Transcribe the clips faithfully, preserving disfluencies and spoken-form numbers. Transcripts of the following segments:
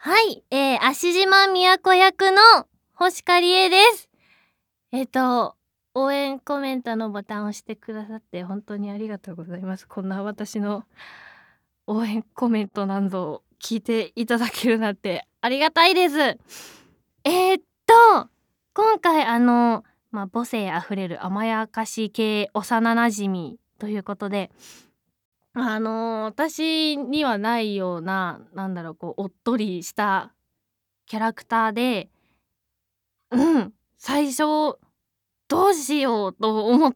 はい、えー、足島都役の星香理恵です。えっ、と応援コメントのボタンを押してくださって本当にありがとうございます。こんな私の応援コメントなんぞを聞いていただけるなんてありがたいです。えー、っと今回あのまあ母性あふれる甘やかし系幼なじみということで、あの私にはないような、なんだろう、こうおっとりしたキャラクターで、うん、最初どうしようと思って、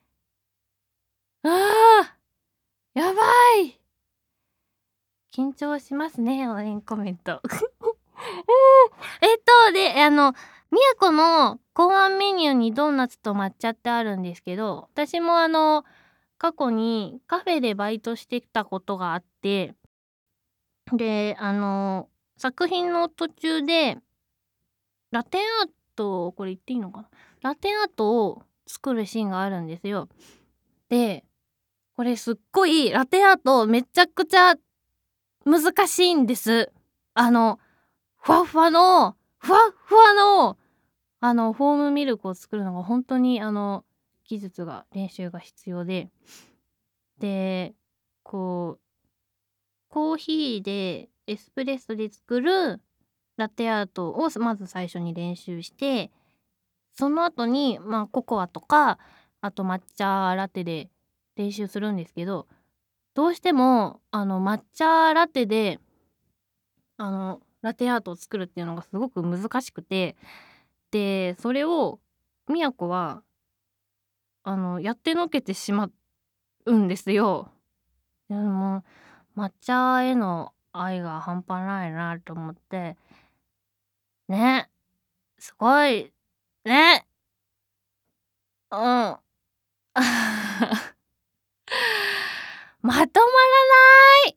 あーやばい、緊張しますね、応援コメント。うん、えっとであのみやこの考案メニューにドーナツと抹茶ってあるんですけど、私もあの過去にカフェでバイトしてきたことがあって、であの作品の途中でラテンアート、これ言っていいのかな、ラテンアートを作るシーンがあるんですよ。でこれすっごいラテアートめちゃくちゃ難しいんです。あのふわふわのふわふわのあのフォームミルクを作るのが本当にあの技術が練習が必要で、でこうコーヒーでエスプレッソで作るラテアートをまず最初に練習して、その後にまあココアとかあと抹茶ラテで練習するんですけど、どうしてもあの抹茶ラテであのラテアートを作るっていうのがすごく難しくて、でそれをみやこはあのやってのけてしまうんですよ。でも抹茶への愛が半端ないなと思って、ね、すごいね、うん。まとまらない。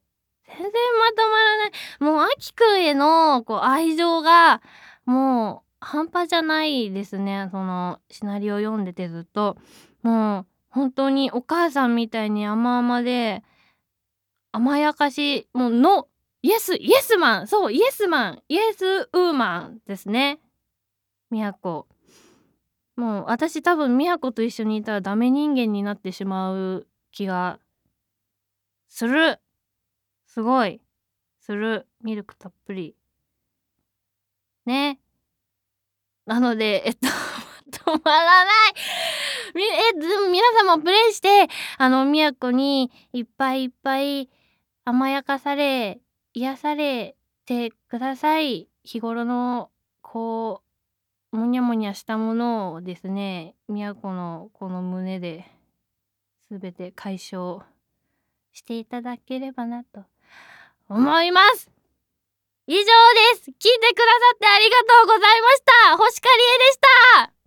全然まとまらない。もうあきくんへのこう愛情がもう半端じゃないですね。そのシナリオ読んでてずっと。もう本当にお母さんみたいに甘々で、甘やかし、もうノイエスイエスマン、そうイエスマン、イエスウーマンですね、みやこ。もう私多分みやこと一緒にいたらダメ人間になってしまう気がする。すごいする。ミルクたっぷりね。なのでえっと止まらない。みえでも皆さんもプレイしてあのみやこにいっぱいいっぱい甘やかされ癒されてください。日頃のこうモニャモニャしたものをですね、みやこのこの胸で全て解消していただければなと思います。以上です。聞いてくださってありがとうございました。星香理恵でした。